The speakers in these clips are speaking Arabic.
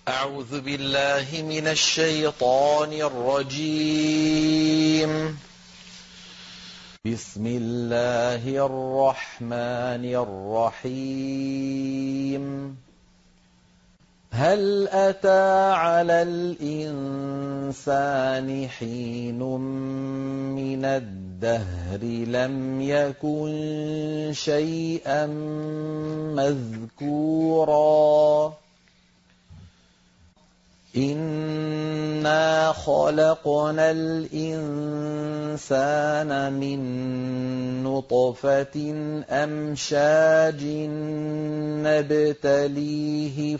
أعوذ بالله من الشيطان الرجيم. بسم الله الرحمن الرحيم. هل أتى على الإنسان حين من الدهر لم يكن شيئا مذكورا إنا خلقنا الإنسان من نطفة أمشاج نبتليه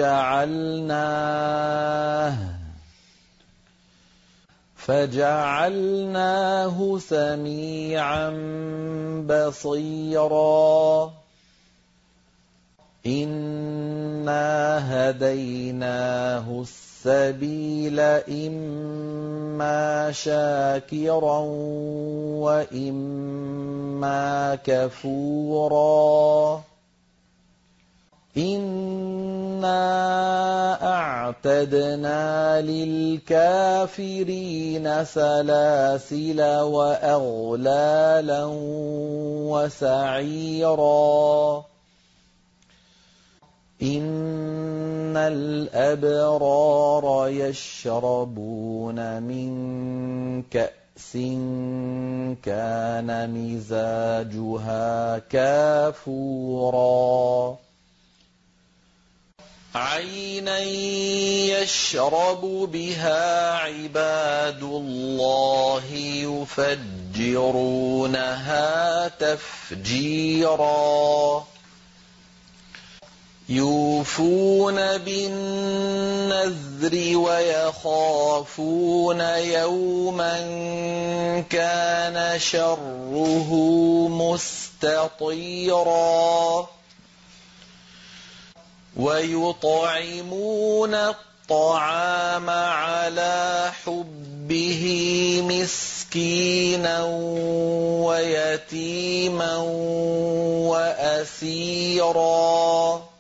فجعلناه سميعا بصيرا إنا هديناه السبيل إما شاكرا وإما كفورا إنا أعتدنا للكافرين سلاسل وأغلالا وسعيرا إن الأبرار يشربون من كأس كان مزاجها كافورا عينا يشرب بها عباد الله يفجرونها تفجيرا يوفون بالنذر ويخافون يوما كان شره مستطيرا ويطعمون الطعام على حبه مسكينا ويتيما وأسيرا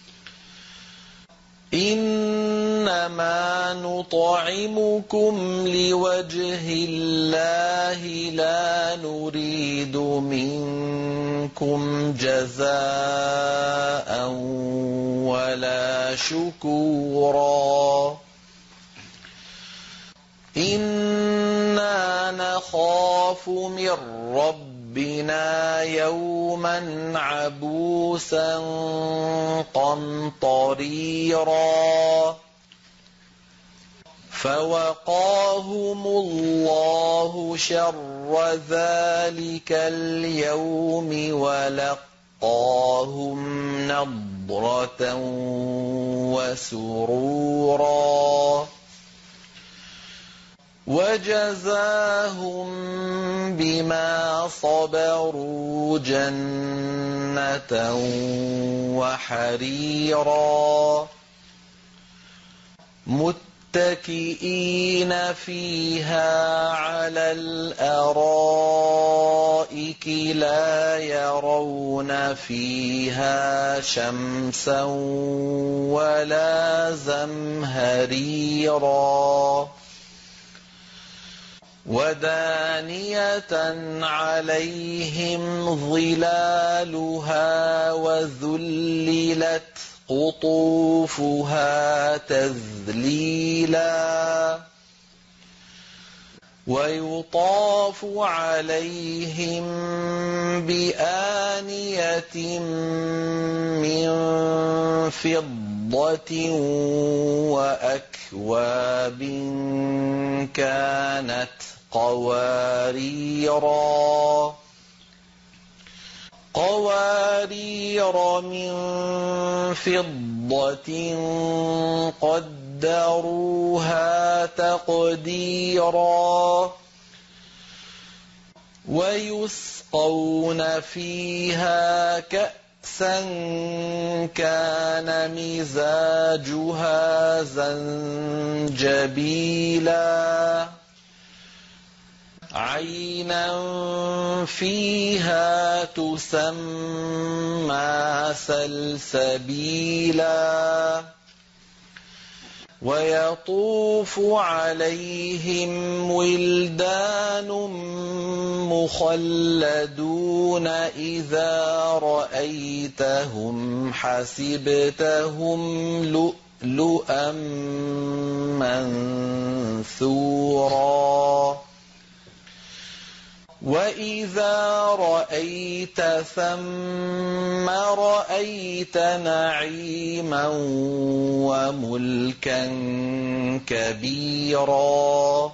إنما نطعمكم لوجه الله لا نريد منكم جزاء ولا شكورا إنا نخاف من ربنا يوما عبوسا قمطريرا فوقاهم الله شر ذلك اليوم ولقاهم نضرة وسرورا وجزاهم بما صبروا جنة وحريرا متكئين فيها على الأرائك لا يرون فيها شمسا ولا زمهريرا ودانية عليهم ظلالها وذللت قطوفها تذليلا ويطاف عليهم بآنية من فضة وأكواب كانت قوارير من فضة قدروها تقديرا ويسقون فيها كأسا كان مزاجها زنجبيلا عينا فيها تسمى سلسبيلا ويطوف عليهم ولدان مخلدون إذا رأيتهم حسبتهم لؤلؤا منثورا وإذا رأيت ثم رأيت نعيما وملكا كبيرا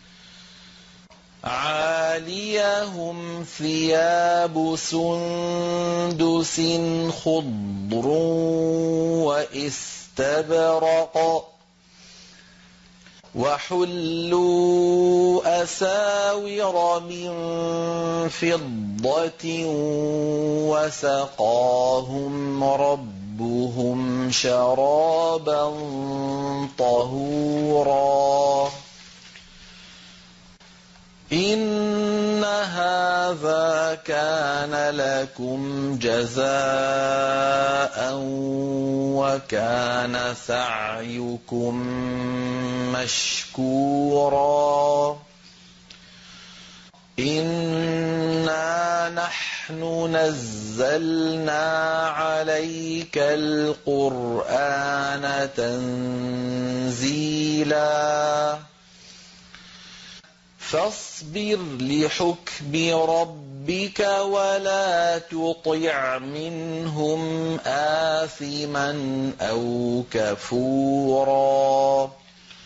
عاليهم ثياب سندس خضر واستبرق وحلوا أساور من فضة وسقاهم ربهم شرابا طهورا إن هذا كان لكم جزاء وكان سعيكم مشكورا إنا نحن نزلنا عليك القرآن تنزيلا فاصبر لحكم ربك ولا تطع منهم آثما أو كفورا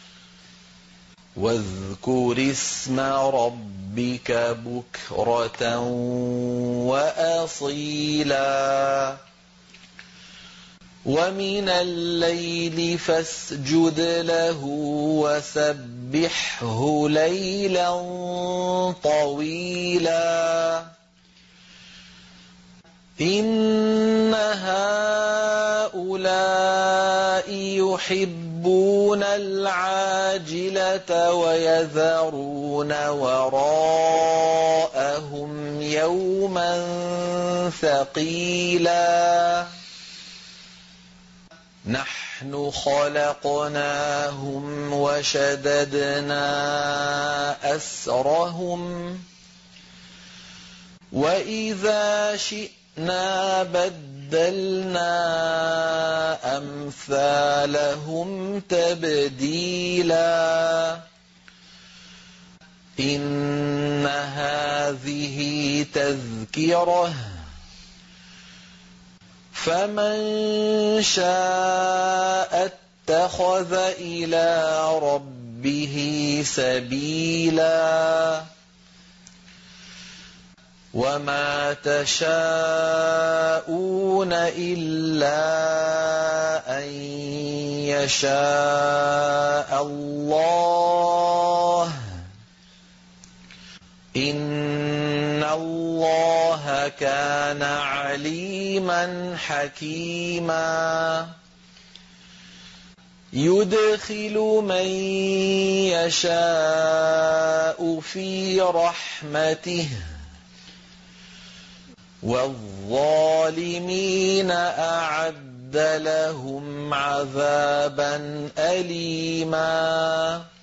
واذكر اسم ربك بكرة وأصيلا ومن الليل فاسجد له وسبحه ليلا طويلا إن هؤلاء يحبون العاجلة ويذرون وراءهم يوما ثقيلا نحن خلقناهم وشددنا أسرهم وإذا شئنا بدلنا أمثالهم تبديلا إن هذه تذكرة فمن شاء اتخذ إلى ربه سبيلا وما تشاءون إلا أن يشاء الله إن الله كان عليما حكيما يدخل من يشاء في رحمته والظالمين أعد لهم عذابا أليما